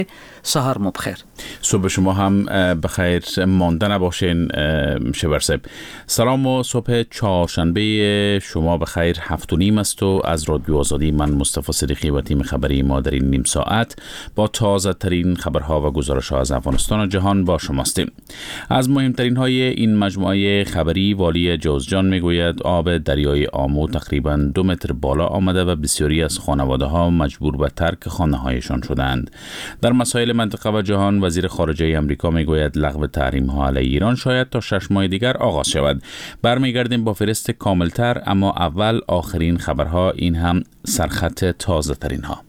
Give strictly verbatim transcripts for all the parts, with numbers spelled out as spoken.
سهار مو بخیر. صبح شما هم بخیر مانده نباشین شبرسب. سلام و صبح چهارشنبه شما بخیر. هفت و نیم است و از رادیو آزادی من مصطفی صدیقی و تیم خبری ما در این نیم ساعت با تازه ترین خبرها و گزارش ها از افغانستان و جهان با شماستیم. از مهمترین های این مجموعه خبری، والی جوزجان میگوید آب دریای آمو تقریبا دو متر بالا آمده و بسیاری از خانواده ها مجبور به ترک خانه هایشان شدند. در مسائل منطقه و جهان، وزیر خارجه امریکا میگوید لغو تحریم ها علیه ایران شاید تا شش ماه دیگر آغاز شود. برمیگردیم با فهرست کاملتر، اما اول آخرین خبرها، این هم سرخط تازه ترین ها.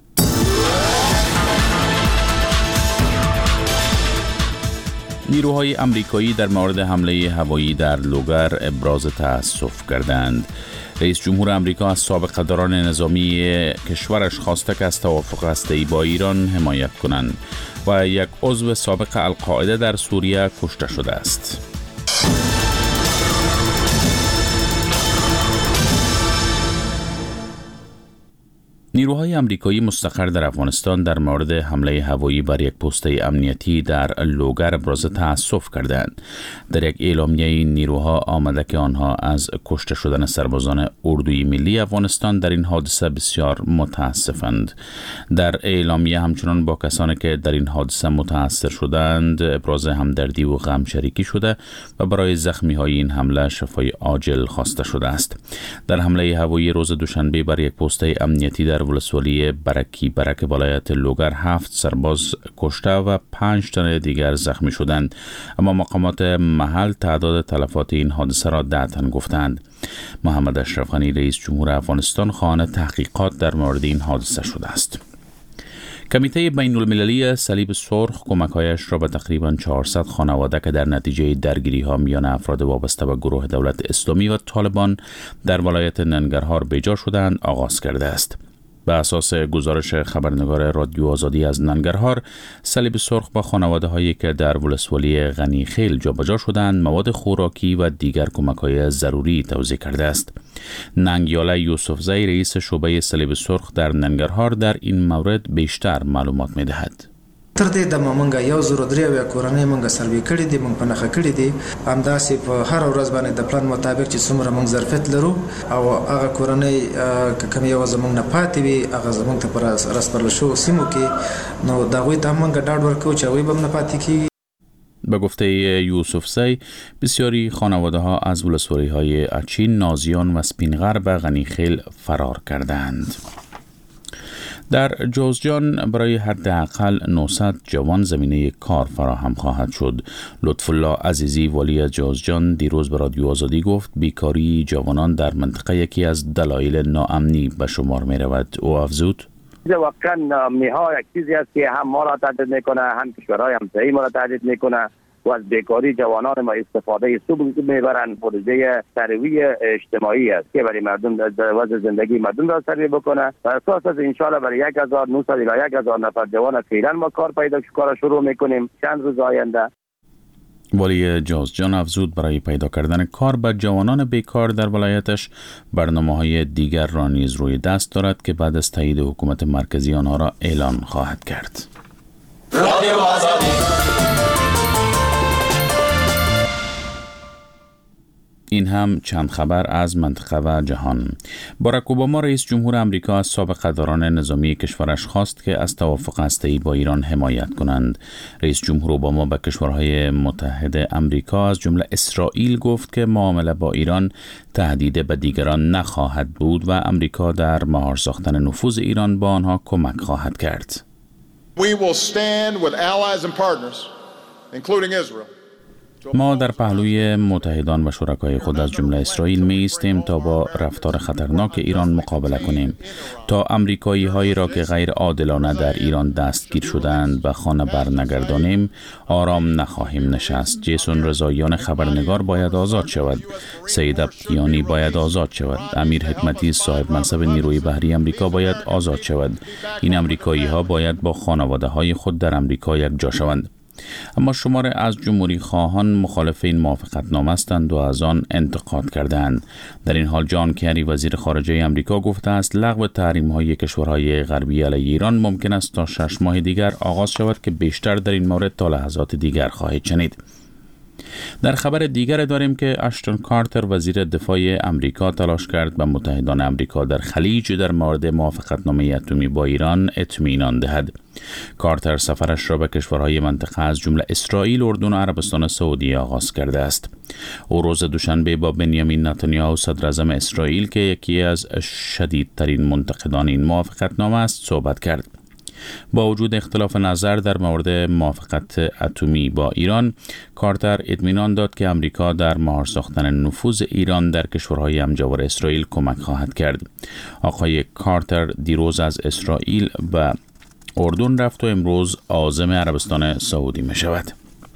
نیروهای امریکایی در مورد حمله هوایی در لوگر ابراز تأسف کردند. رئیس جمهور امریکا از سابقه‌داران نظامی کشورش خواسته که از توافق هسته‌ای با ایران حمایت کنند و یک عضو سابق القاعده در سوریه کشته شده است. نیروهای امریکایی مستقر در افغانستان در مورد حمله هوایی بر یک پست امنیتی در لوگر ابراز تأسف کردند. در یک اعلامیه این نیروها آمده که آنها از کشته شدن سربازان اردوی ملی افغانستان در این حادثه بسیار متاسفند. در اعلامیه همچنان با کسانی که در این حادثه متاثر شدند ابراز همدردی و غم شریکی شده و برای زخمی های این حمله شفای عاجل خواسته شده است. در حمله هوایی روز دوشنبه بر یک پست امنیتی در ولسوالی برکی برک ولایت لوگر هفت سرباز کشته و پنج تن دیگر زخمی شدند، اما مقامات محل تعداد تلفات این حادثه را ده تن گفتند. محمد اشرف غنی رئیس جمهور افغانستان خواهان تحقیقات در مورد این حادثه شده است. کمیته بین المللی صلیب سرخ کمک‌هایش را به تقریباً چهارصد خانواده که در نتیجه درگیری‌ها میان افراد وابسته به گروه دولت اسلامی و طالبان در ولایت ننگرهار بیجا شدند آغاز کرده است. به اساس گزارش خبرنگار رادیو آزادی از ننگرهار، صلیب سرخ با خانواده هایی که در ولسوالی غنی خیل جابجا شدند مواد خوراکی و دیگر کمک‌های ضروری توزیع کرده است. ننگیاله یوسفزی رئیس شعبه صلیب سرخ در ننگرهار در این مورد بیشتر معلومات می‌دهد. تر دې د مونږه یو زره درې اویا کورنۍ مونږه سروې کړې دي، مونږ په نښه کړې دي. همداسې په هر ورځ باندې د پلان مطابق چې څومره مونږ ظرفیت لرو او هغه کورنۍ که کوم یو زمونږ نه پاتې وي هغه زمونږ ته په راسپارل شوو سیمو کې نو د هغوی ته هم مونږ ډاډ ورکوو چې هغوی به هم نه پاتې کېږي. به گفته یوسفزی، بسیاری خانواده ها از ولسوالی های اچین، نازیان و سپینغر به غنیخیل فرار کردند. در جوزجان برای حداقل نهصد جوان زمینه کار فراهم خواهد شد. لطف الله عزیزی والی جوزجان دیروز به رادیو آزادی گفت بیکاری جوانان در منطقه یکی از دلایل ناامنی به شمار می رود. او افزود: واقعا ناامنی ها یک چیزی است که هم ما را تهدید میکنه، هم کشورهای همسایه ما را تهدید میکنه و از بیکاری جوانان ما استفاده سوء میبرند. پروژه ترویج اجتماعی است که برای مردم وضع زندگی مردم را سریع بکنه و اساس از انشالله برای یک هزار و نهصد الی یک هزار نفر جوان فعلا ما کار پیدا کار شروع میکنیم چند روز آینده. والی جوزجان افزود برای پیدا کردن کار به جوانان بیکار در ولایتش برنامه‌های دیگر را نیز روی دست دارد که بعد از تایید حکومت مرکزی آنها را اعلان خواهد کرد. رادیو آزادی. این هم چند خبر از منطقه و جهان. باراک اوباما رئیس جمهور امریکا از سابقه‌داران نظامی کشورش خواست که از توافق هسته‌ای با ایران حمایت کنند. رئیس جمهور اوباما به کشورهای متحد امریکا از جمله اسرائیل گفت که معامله با ایران تهدید به دیگران نخواهد بود و امریکا در مهار ساختن نفوذ ایران با آنها کمک خواهد کرد. We will stand with allies and partners, including Israel. ما در پهلوی متحدان و شرکای خود از جمله اسرائیل می ایستیم تا با رفتار خطرناک ایران مقابله کنیم. تا امریکایی هایی را که غیر عادلانه در ایران دستگیر شدند به خانه برنگردانیم آرام نخواهیم نشست. جیسون رضاییان خبرنگار باید آزاد شود. سید ابتیانی باید آزاد شود. امیر حکمتی صاحب منصب نیروی بحری امریکا باید آزاد شود. این امریکایی ها باید با خانواده های خود در امریکا یک جا شوند. اما شماره از جمهوری خواهان مخالف این موافقتنامه هستند و از آن انتقاد کردند. در این حال جان کری وزیر خارجه آمریکا گفته است لغو تحریم‌های کشورهای غربی علیه ایران ممکن است تا شش ماه دیگر آغاز شود که بیشتر در این مورد تا لحظات دیگر خواهید شنید. در خبر دیگر داریم که اشتون کارتر وزیر دفاع آمریکا تلاش کرد به متحدان آمریکا در خلیج در مورد موافقتنامه اتمی با ایران اطمینان دهد. کارتر سفرش را به کشورهای منطقه از جمله اسرائیل، اردن و عربستان سعودی آغاز کرده است. او روز دوشنبه با بنیامین نتانیاهو صدر اعظم اسرائیل که یکی از شدیدترین منتقدان این موافقتنامه است صحبت کرد. با وجود اختلاف نظر در مورد موافقت اتمی با ایران، کارتر اطمینان داد که آمریکا در مهار ساختن نفوذ ایران در کشورهای همجوار اسرائیل کمک خواهد کرد. آقای کارتر دیروز از اسرائیل به اردن رفت و امروز عازم عربستان سعودی می شود.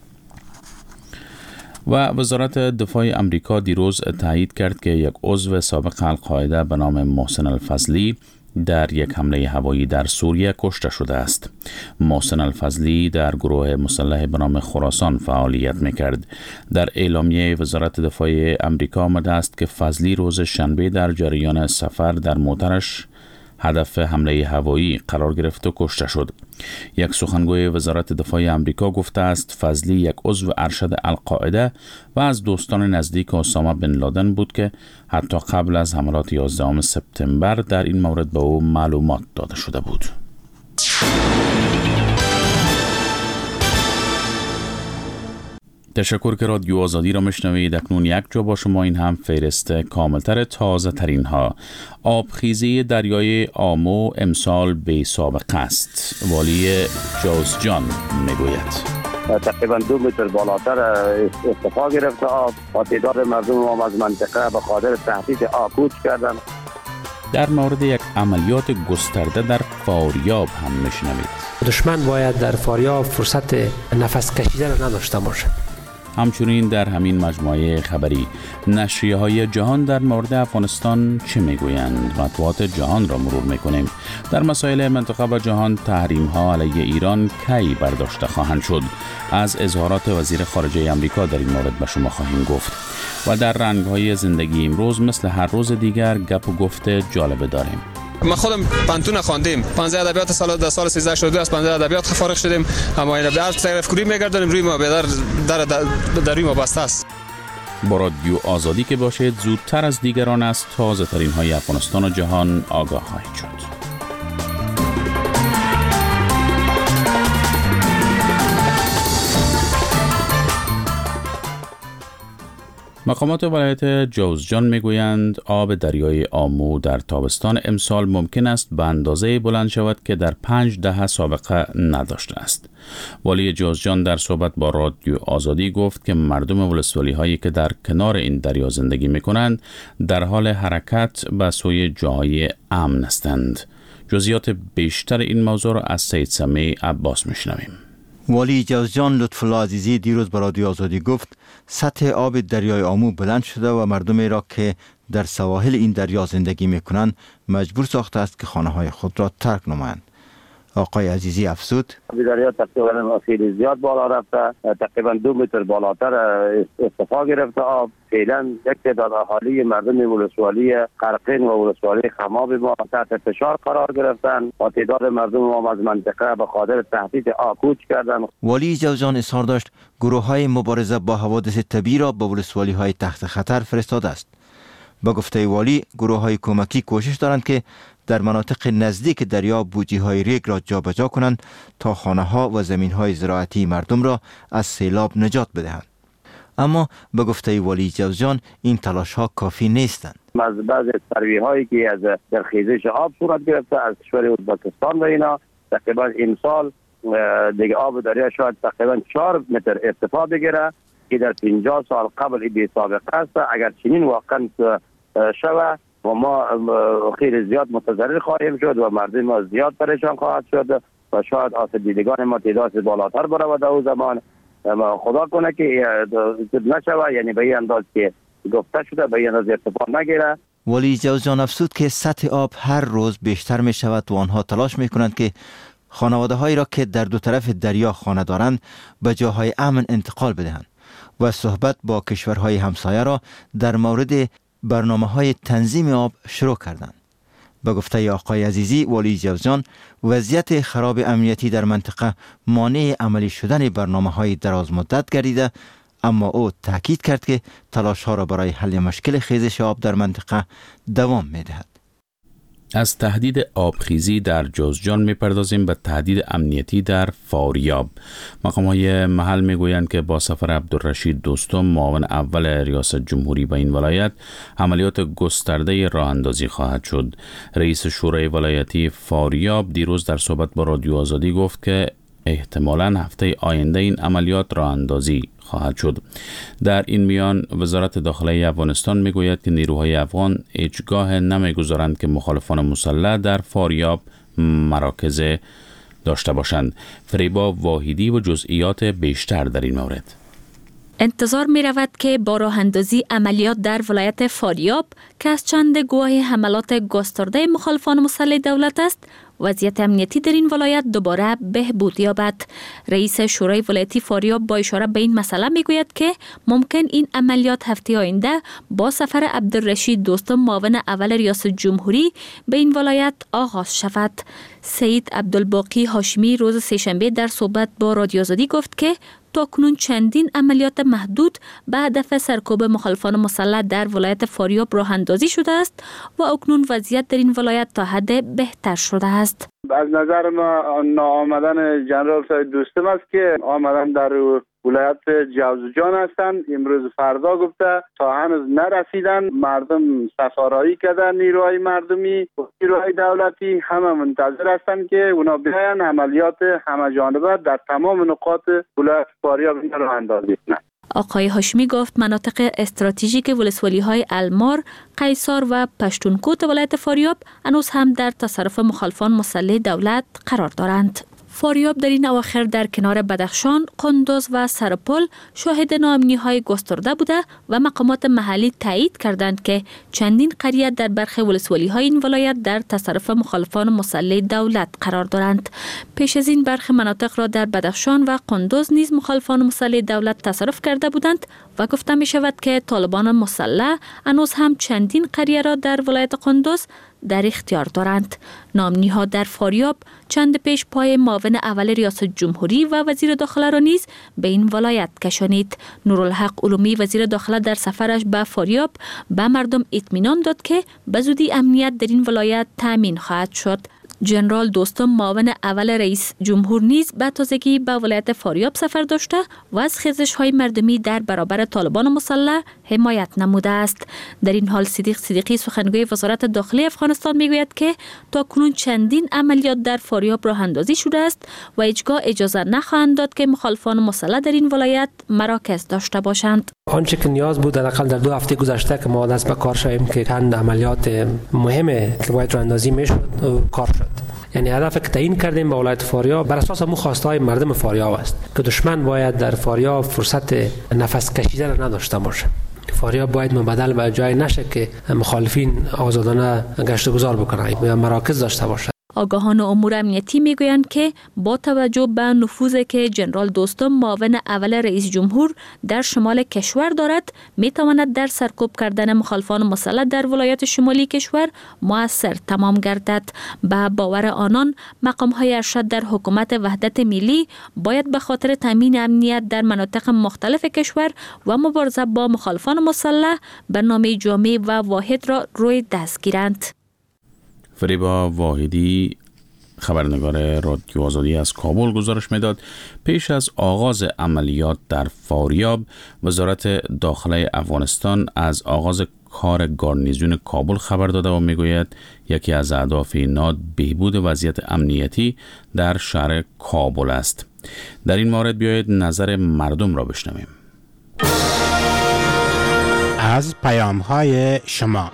و وزارت دفاع آمریکا دیروز تایید کرد که یک عضو سابق القاعده به نام محسن الفضلی در یک حمله هوایی در سوریه کشته شده است. محسن الفضلی در گروه مسلح به نام خراسان فعالیت می‌کرد. در اعلامیه وزارت دفاع آمریکا آمده است که فضلی روز شنبه در جریان سفر در موترش هدف حمله هوایی قرار گرفت و کشته شد. یک سخنگوی وزارت دفاع آمریکا گفته است فضلی یک عضو ارشد القاعده و از دوستان نزدیک اسامه بن لادن بود که حتی قبل از حملات یازدهم سپتامبر در این مورد به او معلومات داده شده بود. تشکر که رادیو آزادی را میشنوید. اکنون یک جا با شما این هم فهرست کاملتر تازه ترین ها. آبخیزی دریای آمو امسال بی سابقه است. والی جوزجان میگوید تقریبا دو متر بالاتر ارتفاع گرفته آب و تعداد مردم ما از منطقه به خاطر تهدید آب کوچ کردن. در مورد یک عملیات گسترده در فاریاب هم میشنوید. دشمن باید در فاریاب فرصت نفس کشیدن نداشته باشه. همچنین در همین مجموعه خبری نشریه های جهان در مورد افغانستان چه میگویند؟ مطبوعات جهان را مرور میکنیم. در مسائل منطقه و جهان تحریم ها علیه ایران کی برداشته خواهند شد؟ از اظهارات وزیر خارجه آمریکا در این مورد به شما خواهیم گفت. و در رنگ های زندگی امروز مثل هر روز دیگر گپ و گفت جالبه داریم. ما خودم پانتون خواندیم، پانزده ادبیات سال در سال سیزده شده از پانزده ادبیات فارغ شدیم، اما این در تعریف کوری میگردیم روی ما در در در روی ما بسته است. با رادیو آزادی که باشید زودتر از دیگران از تازه ترین های افغانستان و جهان آگاه خواهید شد. مقامات ولایت جوزجان میگویند آب دریای آمو در تابستان امسال ممکن است به اندازه بلند شود که در پنج دهه سابقه نداشته است. والی جوزجان در صحبت با رادیو آزادی گفت که مردم ولسوالی هایی که در کنار این دریا زندگی میکنند در حال حرکت به سوی جاهای امن هستند. جزئیات بیشتر این موضوع را از سید سمیع عباس میشنویم. والی جوزجان لطفالله عزیزی دیروز به رادیو آزادی گفت سطح آب دریای آمو بلند شده و مردمی را که در سواحل این دریا زندگی میکنند مجبور ساخته است که خانه های خود را ترک نمایند. آقای عزیزی افزود دریا تقریبا خیلی زیاد بالا رفته، تقریبا دو متر بالاتر ارتفاع گرفته آب. فعلا یک تعداد اهالی مردم ولسوالی قرقین و ولسوالی خماب ما تحت فشار قرار گرفتن و تعداد مردم ما از منطقه به خاطر تهدید آب کوچ کردن. والی جوزجان اظهار داشت گروه های مبارزه با حوادث طبیعی را به ولسوالی های تحت خطر فرستاده است. با گفته والی گروه های کمکی کوشش دارند که در مناطق نزدیک دریا بوجی های ریگ را جابجا کنند تا خانه ها و زمین های زراعتی مردم را از سیلاب نجات بدهند. اما به گفته والی جوزجان این تلاش ها کافی نیستند. از بعض سروی هایی که از در خیزش آب صورت گرفته از کشور ازبکستان و اینا تقریبا امسال دیگه آب دریا شاید تقریبا چهار متر ارتفاع بگیره که در پنجاه سال قبل بی سابقه است. اگر چنین واقعا شوه و ما خیلی زیاد متضرر خواهیم شد و مردم ما زیاد پریشان خواهد شد و شاید آسیب‌دیدگان ما تعداد بالاتر برود. او زمان خدا کنه که نشوه، یعنی به این انداز که گفته شده به این انداز ارتفاع نگیره. والی جوزجان افزود که سطح آب هر روز بیشتر می شود و آنها تلاش می کنند که خانواده هایی را که در دو طرف دریا خانه دارند به جاهای امن انتقال بدهند و صحبت با کشورهای همسایه را در مورد برنامه های تنظیم آب شروع کردند. به گفته آقای عزیزی والی جوزجان، وضعیت خراب امنیتی در منطقه مانع عملی شدن برنامه های دراز مدت گردیده، اما او تاکید کرد که تلاش ها را برای حل مشکل خیزش آب در منطقه دوام می دهد. از تهدید آبخیزی در جوزجان میپردازیم به تهدید امنیتی در فاریاب. مقام‌های محل میگویند که با سفر عبدالرشید دوستم معاون اول ریاست جمهوری به این ولایت عملیات گسترده راه اندازی خواهد شد. رئیس شورای ولایتی فاریاب دیروز در صحبت با رادیو آزادی گفت که احتمالاً هفته آینده این عملیات راه اندازی خواهد شد. در این میان وزارت داخلی افغانستان میگوید که نیروهای افغان هیچگاه نمیگذارند که مخالفان مسلح در فاریاب مراکز داشته باشند. فریبا واحدی و جزئیات بیشتر در این مورد. انتظار می رود که با راه اندازی عملیات در ولایت فاریاب که از چند گواه حملات گسترده مخالفان مسلح دولت است، وضعیت امنیتی در این ولایت دوباره بهبود یابد. رئیس شورای ولایتی فاریاب با اشاره به این مسئله می گوید که ممکن این عملیات هفته آینده با سفر عبدالرشید دوستم معاون اول ریاست جمهوری به این ولایت آغاز شود. سید عبدالباقی هاشمی روز سه‌شنبه در صحبت با رادیو آزادی گفت که تاکنون چندین عملیات محدود به هدف سرکوب مخالفان مسلح در ولایت فاریاب راه اندازی شده است و اکنون وضعیت در این ولایت تا حد بهتر شده است. از نظر ما ناآمدن جنرال سید دوستم است که آمدن در ولایت جوزجان هستند. امروز فردا گفته تا هنوز نرسیدن. مردم سفارایی کردن، نیروهای مردمی و نیروهای دولتی همه منتظر هستند که اونا بیاین عملیات همه جانبه در تمام نقاط ولایت فاریاب راه اندازی کنند. آقای هاشمی گفت مناطق استراتژیک ولسوالی‌های المار، قیصار و پشتونکوت ولایت فاریاب هنوز هم در تصرف مخالفان مسلح دولت قرار دارند. فاریاب در این اواخر در کنار بدخشان، قندوز و سرپل شاهد ناامنی‌های گسترده بوده و مقامات محلی تایید کردند که چندین قریه در برخی ولسوالی‌های این ولایت در تصرف مخالفان مسلح دولت قرار دارند. پیش از این برخی مناطق را در بدخشان و قندوز نیز مخالفان مسلح دولت تصرف کرده بودند و گفته می شود که طالبان مسلح هنوز هم چندین قریه را در ولایت قندوز در اختیار دارند. ناامنی‌ها در فاریاب چند پیش پای معاون اول ریاست جمهوری و وزیر داخله را نیز به این ولایت کشانید. نورالحق علومی وزیر داخله در سفرش به فاریاب به مردم اطمینان داد که به زودی امنیت در این ولایت تامین خواهد شد. جنرال دوستم معاون اول رئیس جمهور نیز به تازگی به ولایت فاریاب سفر داشته و از خیزش‌های مردمی در برابر طالبان مسلح حمایت نموده است. در این حال صدیق صدیقی سخنگوی وزارت داخلی افغانستان میگوید که تاکنون چندین عملیات در فاریاب راه اندازی شده است و هیچگاه اجازه نخواهند داد که مخالفان مسلح در این ولایت مراکز داشته باشند. آنچه که نیاز بود حداقل در دو هفته گذشته که ما دست به کار شدیم که چند عملیات مهمه که باید راه اندازی میشد کار شد. یعنی هدف که تعیین کردیم با ولایت فاریاب بر اساس مو خواستهای مردم فاریاب است که دشمن باید در فاریاب فرصت نفس کشیدن نداشته باشه. فاریاب باید مبدل به جای نشه که مخالفین آزادانه گشت و گذار بکنن یا مراکز داشته باشه. آگاهان امور امنیتی میگویند که با توجه به نفوذی که جنرال دوستم معاون اول رئیس جمهور در شمال کشور دارد، میتواند در سرکوب کردن مخالفان مسلح در ولایت شمالی کشور مؤثر تمام گردد. به باور آنان مقام‌های ارشد در حکومت وحدت ملی باید به خاطر تامین امنیت در مناطق مختلف کشور و مبارزه با مخالفان مسلح برنامه جامع و واحد را روی دست گیرند. فریبا واحدی خبرنگار رادیو آزادی از کابل گزارش میداد. پیش از آغاز عملیات در فاریاب، وزارت داخله افغانستان از آغاز کار گارنیزون کابل خبر داده و میگوید یکی از اهداف این بهبود وضعیت امنیتی در شهر کابل است. در این مورد بیایید نظر مردم را بشنویم. از پیام‌های شما.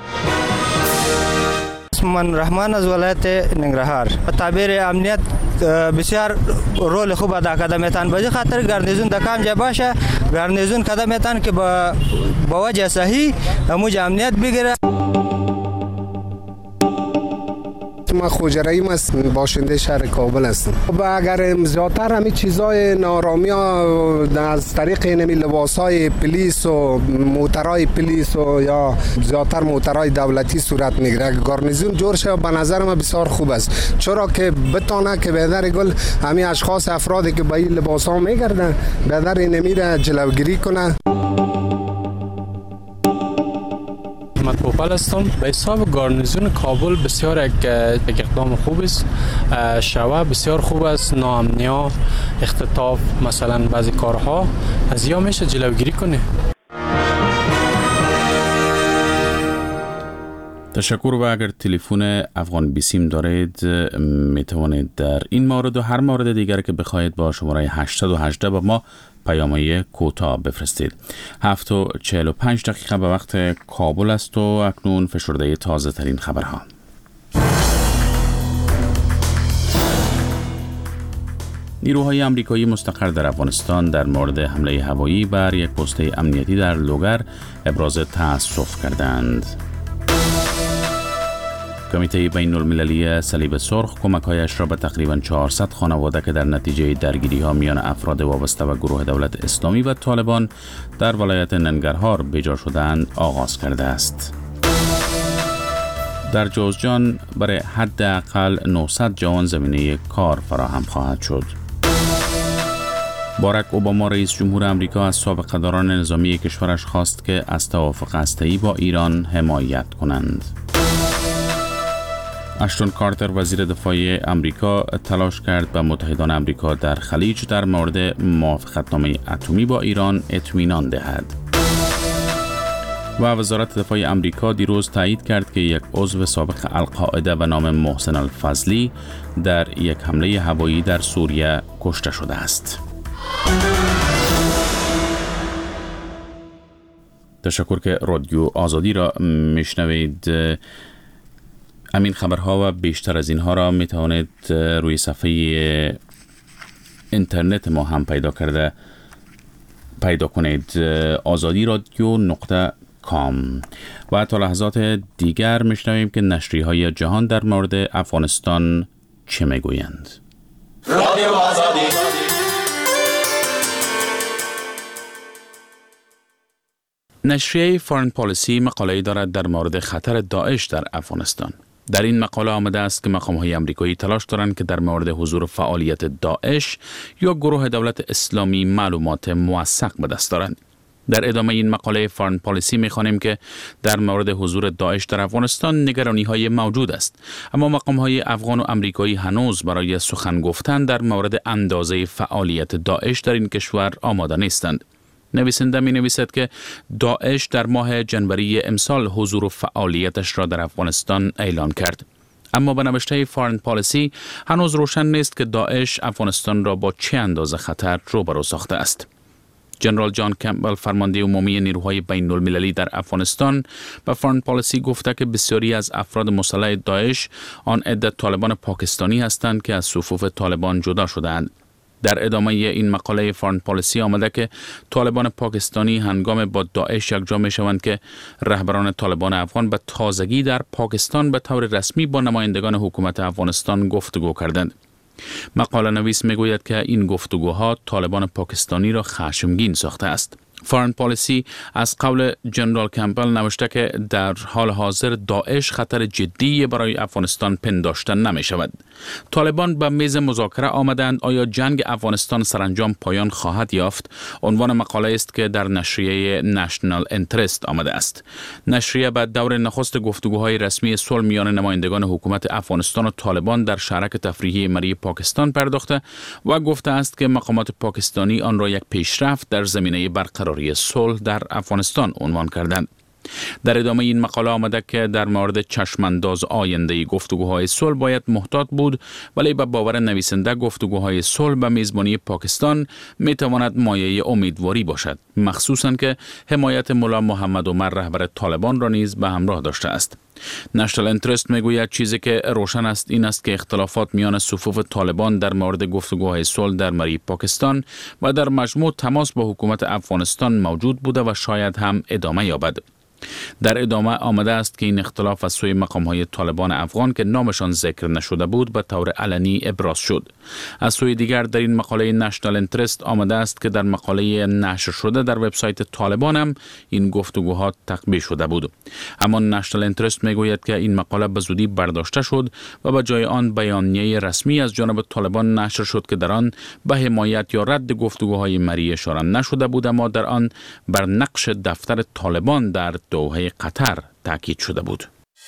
من رحمان از ولایت ننگرهار. تعبیر امنیت بسیار رول خوب ادا کرده میتن. به خاطر گارنیزون دکام جا باشه، گارنیزون کده میتن که با با وجه صحیح موج امنیت بگیره. ما خوجریم است، باشنده شهر کابل هستم. و اگر زیادتر همین چیزای نارامی ها از طریق نمی لباسای پلیس و موترای پلیس و یا زیادتر موترای دولتی صورت میگیره. گارنیزون جور شه به نظر ما بسیار خوب است، چرا که بتونه که به در گل همین اشخاص افرادی که با این لباس ها میگردن به در نمیره جلوگیری کنه. محمد پوپل هستم. به حساب گارنیزون کابل بسیار یک اقدام خوب است. شوا بسیار خوب است. ناامنی، اختطاف، مثلا بعضی کارها از یا میشه جلوگیری کنه. تشکر. و اگر تلفن افغان بیسیم دارید می توانید در این مورد و هر مورد دیگر که بخواهید با شماره هشتصد و هجده با ما پیام‌های کوتاه بفرستید. هفت و چهل و پنج دقیقه به وقت کابل است و اکنون فشرده تازه ترین خبرها. نیروهای آمریکایی مستقر در افغانستان در مورد حمله هوایی بر یک پست امنیتی در لوگر ابراز تأسف کردند. کمیته بین المللی صلیب سرخ کمک‌هایش را به تقریباً چهارصد خانواده که در نتیجه درگیری‌ها میان افراد وابسته و گروه دولت اسلامی و طالبان در ولایت ننگرهار بجا شدند آغاز کرده است. در جوزجان برای حداقل نهصد جوان زمینه کار فراهم خواهد شد. باراک اوباما رئیس جمهور آمریکا از سابقه‌داران نظامی کشورش خواست که از توافق هسته‌ای با ایران حمایت کنند. اشتون کارتر وزیر دفاع آمریکا تلاش کرد به متحدان آمریکا در خلیج در مورد موافقتنامه اتمی با ایران اطمینان دهد. و وزارت دفاع آمریکا دیروز تایید کرد که یک عضو سابق القاعده به نام محسن الفضلی در یک حمله هوایی در سوریه کشته شده است. تشکر که رادیو آزادی را میشنوید. همین خبرها و بیشتر از اینها را می توانید روی صفحه اینترنت ما هم پیدا کرده پیدا کنید، آزادی رادیو نقطه کام. و تا لحظات دیگر میشنویم که نشریه های جهان در مورد افغانستان چه میگویند. رادیو آزادی. نشریه فارن پالیسی مقاله‌ای دارد در مورد خطر داعش در افغانستان. در این مقاله آمده است که مقام‌های آمریکایی تلاش دارند که در مورد حضور فعالیت داعش یا گروه دولت اسلامی معلومات موثق به دست دارند. در ادامه این مقاله فارن پالیسی می‌خوانیم که در مورد حضور داعش در افغانستان نگرانی‌های موجود است، اما مقام‌های افغان و آمریکایی هنوز برای سخن گفتن در مورد اندازه فعالیت داعش در این کشور آماده نیستند. نویسنده می نویسد که داعش در ماه جنوری امسال حضور و فعالیتش را در افغانستان اعلان کرد. اما به نوشته فارن پالیسی هنوز روشن نیست که داعش افغانستان را با چه اندازه خطر روبرو ساخته است. جنرال جان کمبل فرمانده عمومی نیروهای بین المللی در افغانستان به فارن پالیسی گفته که بسیاری از افراد مسلح داعش آن عده طالبان پاکستانی هستند که از صفوف طالبان جدا شده‌اند. در ادامه این مقاله فارن پالیسی آمده که طالبان پاکستانی هنگام با داعش یکجا می شوند که رهبران طالبان افغان به تازگی در پاکستان به طور رسمی با نمایندگان حکومت افغانستان گفتگو کردند. مقاله نویس می گوید که این گفتگوها طالبان پاکستانی را خشمگین ساخته است. فارن پالیسی از قول جنرال کمبل نوشته که در حال حاضر داعش خطر جدی برای افغانستان پنداشته نمی شود. طالبان به میز مذاکره آمدند. آیا جنگ افغانستان سرانجام پایان خواهد یافت؟ عنوان مقاله است که در نشریه نشنال انترست آمده است. نشریه بعد دور نخست گفتگوهای رسمی صلح میان نمایندگان حکومت افغانستان و طالبان در شهرک تفریحی مری پاکستان پرداخته و گفته است که مقامات پاکستانی آن را یک پیشرفت در زمینه برقراری صلح در افغانستان عنوان کردند. در ادامه این مقاله آمده که در مورد چشمانداز آینده گفتگوهای صلح باید محتاط بود، ولی به باور نویسنده گفتگوهای صلح به میزبانی پاکستان می تواند مایه امیدواری باشد، مخصوصاً که حمایت ملا محمد عمر رهبر طالبان را نیز به همراه داشته است. نشنال انترست میگوید چیزی که روشن است این است که اختلافات میان صفوف طالبان در مورد گفتگوهای صلح در مری پاکستان و در مجموع تماس با حکومت افغانستان موجود بوده و شاید هم ادامه یابد. در ادامه آمده است که این اختلاف از سوی مقام‌های طالبان افغان که نامشان ذکر نشده بود به طور علنی ابراز شد. از سوی دیگر در این مقاله نشنال انترست آمده است که در مقاله نشر شده در وبسایت طالبان هم این گفتگوها تقبیح شده بود. اما نشنال انترست میگوید که این مقاله به زودی برداشته شد و به جای آن بیانیه رسمی از جانب طالبان نشر شد که در آن به حمایت یا رد گفتگوهای مری اشاره نشده بود، اما در آن بر نقش دفتر طالبان در دوحه قطر تاکید شده بود.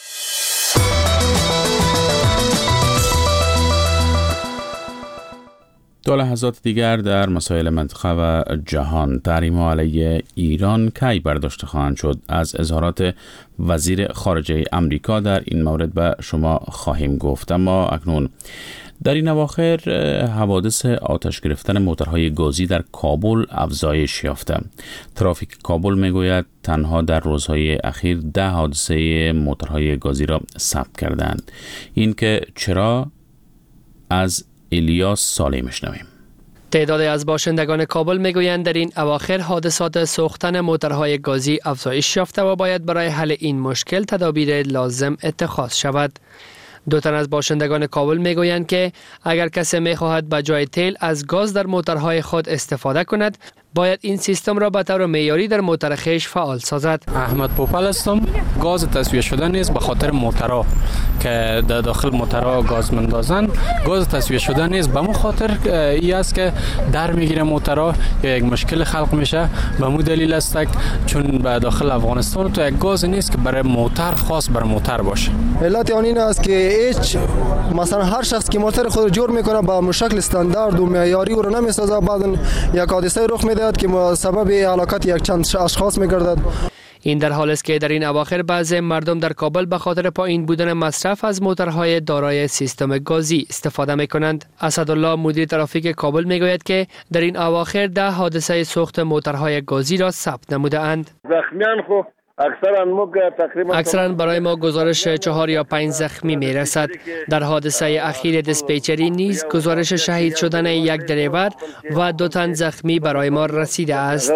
دو لحظات دیگر در مسائل منطقه و جهان. تحریم‌ها علیه ایران کی برداشته خواهند شد؟ از اظهارات وزیر خارجه امریکا در این مورد به شما خواهیم گفت. اما اکنون در این اواخر حوادث آتش گرفتن موترهای گازی در کابل افزایش یافته. ترافیک کابل میگوید تنها در روزهای اخیر ده حادثه موترهای گازی را ثبت کردند. این که چرا؟ از الیاس صالحی میشنویم. تعدادی از باشندگان کابل میگویند در این اواخر حادثات سوختن موترهای گازی افزایش یافته و باید برای حل این مشکل تدابیر لازم اتخاذ شود. دو تن از باشندگان کابل میگویند که اگر کسی میخواهد به جای تیل از گاز در موترهای خود استفاده کند، باید این سیستم را به طور معیاری در موتر خیش فعال سازد. احمد پوپل هستم. گاز تصفیه شده نیست به خاطر موترها که در داخل موترها گاز مندازن. گاز تصفیه شده نیست به مو خاطر ای است که در میگیره موترها یا یک مشکل خلق میشه. به مو دلیل است چون به داخل افغانستان تو یک گاز نیست که برای موتر خاص بر موتر باشه. علت آن این است که هیچ مثلا هر شخص که موتر خود جور میکنه با شکل استاندارد و معیاری او را نمیسازه، بعد یک حادثه رخ میده که سبب هلاکت یک چند اشخاص میگردد. این در حالی است که در این اواخر بعضی مردم در کابل به خاطر پایین بودن مصرف از موترهای دارای سیستم گازی استفاده میکنند. اسدالله مدیر ترافیک کابل میگوید که در این اواخر ده حادثه سوخت موترهای گازی را ثبت نموده اند. زخمیان خو اکثرا برای ما گزارش چهار یا پنج زخمی می رسد. در حادثه اخیر دیسپیچری نیز گزارش شهید شدن یک دریور و دو تن زخمی برای ما رسیده است.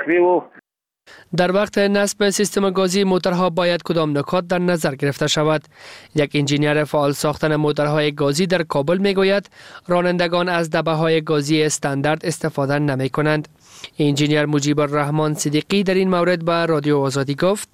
در وقت نصب سیستم گازی موترها باید کدام نکات در نظر گرفته شود؟ یک انجینیر فعال ساختن موترهای گازی در کابل میگوید رانندگان از دبه‌های گازی استاندارد استفاده نمی کنند. انجینیر مجیب الرحمن صدیقی در این مورد به رادیو آزادی گفت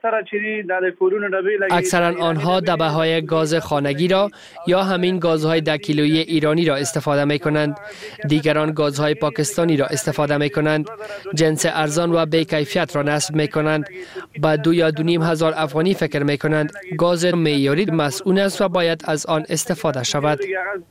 اکثرا آنها دبه‌های گاز خانگی را یا همین گازهای ده کیلویی ایرانی را استفاده می کنند. دیگران گازهای پاکستانی را استفاده می کنند. جنس ارزان و بی کیفیت را نصب می کنند. با دو یا دو نیم هزار افغانی فکر می کنند. گاز معیاری مسئول است و باید از آن استفاده شود.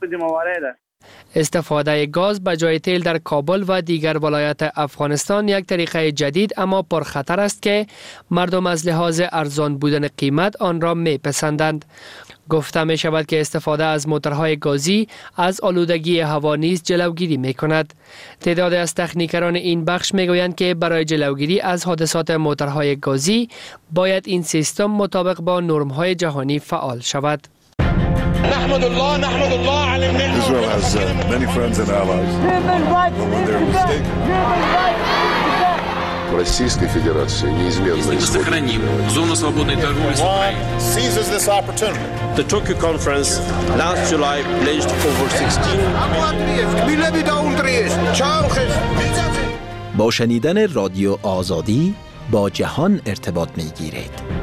استفاده گاز به جای تیل در کابل و دیگر ولایات افغانستان یک طریقه جدید اما پرخطر است که مردم از لحاظ ارزان بودن قیمت آن را میپسندند. گفته می شود که استفاده از موترهای گازی از آلودگی هوا نیز جلوگیری می کند. تعداد از تکنیکران این بخش می گویند که برای جلوگیری از حادثات موترهای گازی باید این سیستم مطابق با نرم‌های جهانی فعال شود. نحمد الله نحمد الله على النعمة. Israel has uh, many friends and allies. When they're mistaken. Российской Федерации неизменно сохраним зону свободной торговли с Украиной. Seizes this opportunity. The Tokyo conference last July pledged over sixteen. با شنیدن رادیو آزادی با جهان ارتباط می‌گیرید.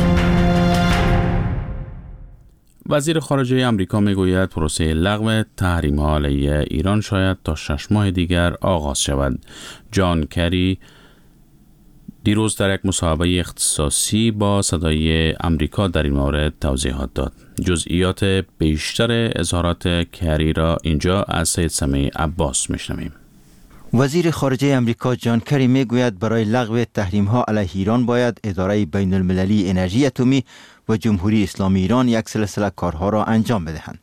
وزیر خارجه امریکا میگوید پروسه لغو تحریم‌ها علیه ایران شاید تا شش ماه دیگر آغاز شود. جان کری دیروز در یک مصاحبه اختصاصی با صدای امریکا در این مورد توضیحات داد. جزئیات بیشتر اظهارات کری را اینجا از سید سمیع عباس میشنویم. وزیر خارجه امریکا جان کری میگوید برای لغو تحریم‌ها علیه ایران باید اداره بین المللی انرژی اتمی و جمهوری اسلامی ایران یک سلسله کارها را انجام بدهند.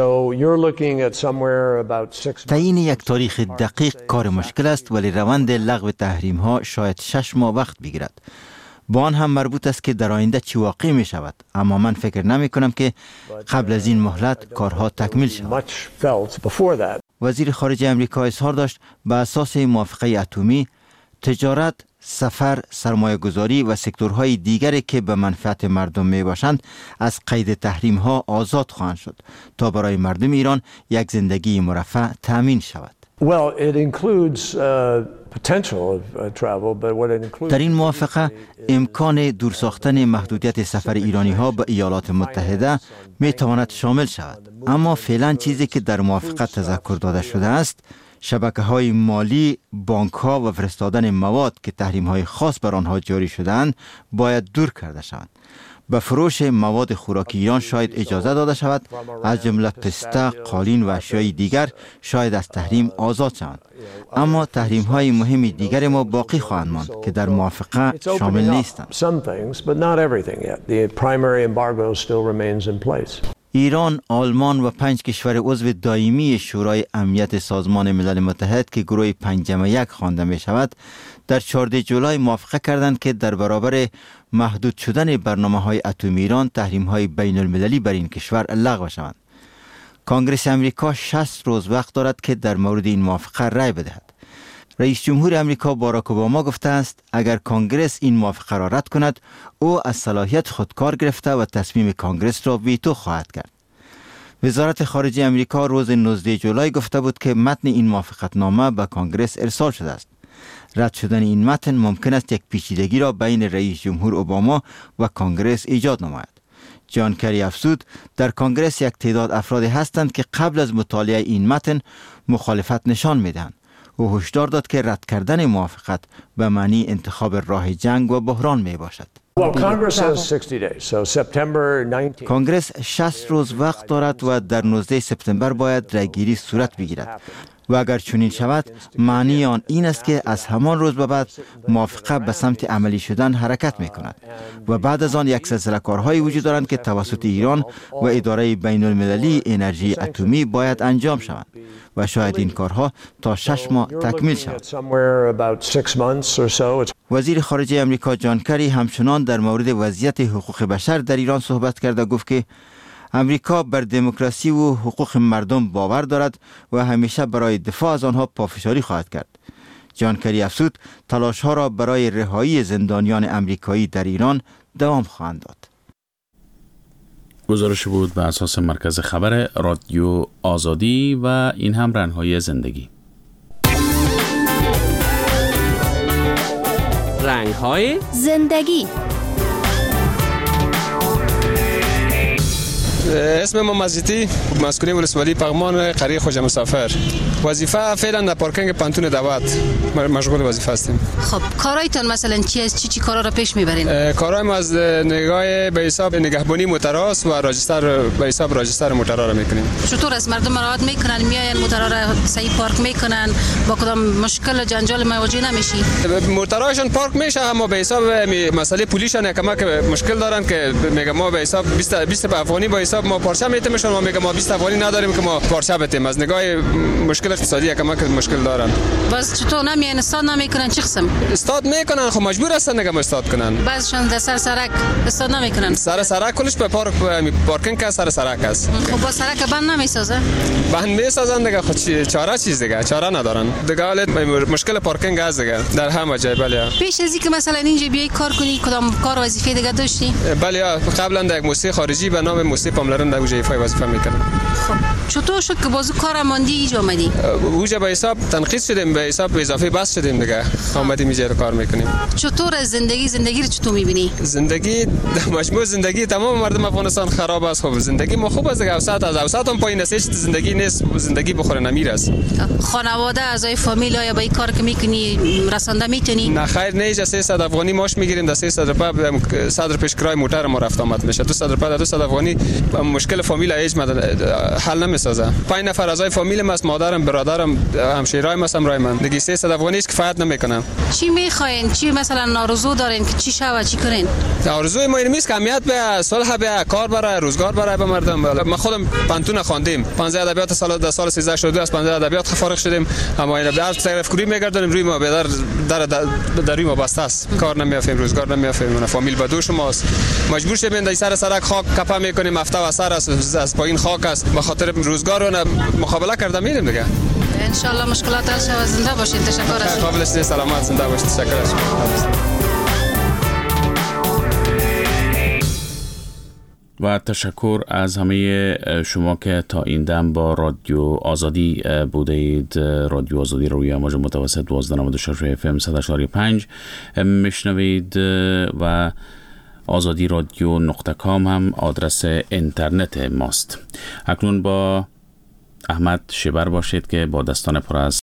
تعیین یک تاریخ دقیق کار مشکل است، ولی روند لغو تحریم‌ها شاید شش ماه وقت بگیرد. با آن هم مربوط است که در آینده چی واقع می شود، اما من فکر نمی کنم که قبل از این مهلت کارها تکمیل شود. وزیر خارجه امریکا اظهار داشت به اساس موافقه اتمی تجارت سفر، سرمایه گذاری و سکتورهای دیگری که به منفعت مردم می باشند از قید تحریم ها آزاد خواهند شد تا برای مردم ایران یک زندگی مرفه تأمین شود. Well, it includes uh, potential of uh, travel, but what it includes. در این موافقه امکان دور ساختن محدودیت سفر ایرانی ها به ایالات متحده می تواند شامل شود، اما فعلا چیزی که در موافقه تذکر داده شده است شبکه های مالی، بانک ها و فرستادن مواد که تحریم های خاص بر آنها جاری شده‌اند باید دور کرده شوند. به فروش مواد خوراکی ایران شاید اجازه داده شود، از جمله پسته، قالین و اشیای دیگر شاید از تحریم آزاد شوند، اما تحریم های مهم دیگر ما باقی خواهند ماند که در موافقه شامل نیستند. ایران، آلمان و پنج کشور عضو دائمی شورای امنیت سازمان ملل متحد که گروه پنجم یک خوانده می شود در چهاردهم جولای موافقه کردند که در برابر محدود شدن برنامه های اتمی ایران تحریم های بین المللی بر این کشور لغو شوند. کنگره امریکا شصت روز وقت دارد که در مورد این موافقه رای بدهد. رئیس جمهور امریکا باراک اوباما گفته است اگر کنگره این موافقه را رد کند او از صلاحیت خودکار گرفته و تصمیم کنگره را ویتو خواهد کرد. وزارت خارجه امریکا روز نوزدهم جولای گفته بود که متن این موافقتنامه به کنگره ارسال شده است. رد شدن این متن ممکن است یک پیچیدگی را بین رئیس جمهور اوباما و کنگره ایجاد نماید. جان کری افزود در کنگره یک تعداد افرادی هستند که قبل از مطالعه این متن مخالفت نشان میدهند. او هشدار داد که رد کردن موافقت به معنی انتخاب راه جنگ و بحران می باشد. کنگره شصت روز وقت دارد و در نوزدهم سپتامبر باید رایگیری صورت بگیرد و اگر چنین شود معنی آن این است که از همان روز به بعد موافقه به سمت عملی شدن حرکت می کند و بعد از آن یک سلسله کارهایی وجود دارند که توسط ایران و اداره بین المللی انرژی اتمی باید انجام شوند و شاید این کارها تا شش ماه تکمیل شود. وزیر خارجه امریکا جان کری همچنان در مورد وضعیت حقوق بشر در ایران صحبت کرد و گفت که امریکا بر دموکراسی و حقوق مردم باور دارد و همیشه برای دفاع از آنها پافشاری خواهد کرد. جان کری افزود تلاش ها را برای رهایی زندانیان امریکایی در ایران دوام خواهند داد. گزارش بود به اساس مرکز خبر رادیو آزادی و این هم رنگ‌های زندگی. رنگ‌های زندگی. اسم ما مزیتی، مسکونی ولسوالی پغمان قریه خوجه مسافر. وظیفه فعلا در پارکینگ پانتون دعوت مشغول وظیفه هستیم. خب کارایتان مثلا چی است؟ چی چی کارا را پیش میبرین؟ کارای ما از نگاه به حساب نگهبانی موتراست و راجستر به حساب راجستر موترا را میکنیم. چطور است مردم مراعات میکنن میاین موترا را صحیح پارک میکنن با کدام مشکل جنجال مواجه نمیشی؟ موتراشون پارک میشه اما به حساب مسئله پلیشان کمک مشکل دارن که میگم ما به حساب بیست بیست افغانی با حساب ما پارچه میتیمشون ما میگم ما بیست افغانی نداریم که ما پارچه بتیم از نگاه مشکل اقتصادی کمک مشکل دارن. بس چطور نمیان استاد نمیکنن چی قسم؟ استاد میکنن خب مجبور هستن نگم استاد کنن. بعضشون در سر سرک استاد نمیکنن. سر سرک کلش به پارک پارکینگ که سر سرک است. خب با سرک بند نمیسازه؟ بند میسازن دیگه خود چاره چیز دیگه چاره ندارن. دیگه حالت مشکل پارکینگ است دیگه در همه جای. بله پیش از اینکه مثلا اینجا بیای کار کنی کدام کار وظیفه دیگه داشتی؟ بله قبلا در موسیقی خارجی به نام موسیقی پاملرن در اونجا وظیفه میکردم. خب چطور شد که بازو کار ماندی اینجا اومدی؟ اونجا به حساب تنقیص شدیم به حساب اضافه بس شدیم دیگه. اومدیم اینجا کار میکنیم. چطور از زندگی زندگی رو چطور میبینی؟ زندگی مجموع زندگی تمام مردم افغانستان خراب است. خب زندگی ما خوب است دیگه. اوسط از اوسط هم پایین است. زندگی نیست زندگی بخوره نمیر است. خانواده اعضای فامیل یا با این کار که میکنی رسانده میتونی؟ نه خیر نه. سیصد افغانی ماش میگیریم در سیصد روپیه صدر پیش کرای موتر ما رفت آمد میشه. دو صد روپیه دو صد افغانی مشکل فامیل ایج حل نمیسازه. پنج نفر اعضای فامیل ما است، مادرم برادرم همشیرای ما هم رای من دیگه سیصد افغانی است کفایت نمیکنه. چی میخواین؟ چی مثلا آرزو دارین که چی شوه چی کنین؟ آرزوی ما این نیست که امنیت به صلح به کار برای روزگار برای به مردم. ما خودم پانتون خواندیم پانزده ادبیات سال در سال سیزده شده از پانزده ادبیات فارغ شدیم اما این در طرف کوری میگردیم روی ما به در در در روی ما بسته است. کار نمیافیم روزگار نمیافیم. فامیل به دوش ماست. مجبور شدیم در سر سرک خاک کپا میکنیم هفته و سر از از پایین خاک است به خاطر روزگار رو مقابله کرده میریم دیگه. ان شاء الله مشکلات حل شود. زنده باشید. تشکر از قابل است. سلامت. زنده باشید. تشکر از شما. و تشکر از همه شما که تا این دم با رادیو آزادی بوده اید. رادیو آزادی روی امواج متوسط دوازده و نود و شش اف ام صد و هشت و پنج میشنوید و آزادی رادیو نقطه کام هم آدرس اینترنت ماست. اکنون با احمد شبر باشید که با دستان پر از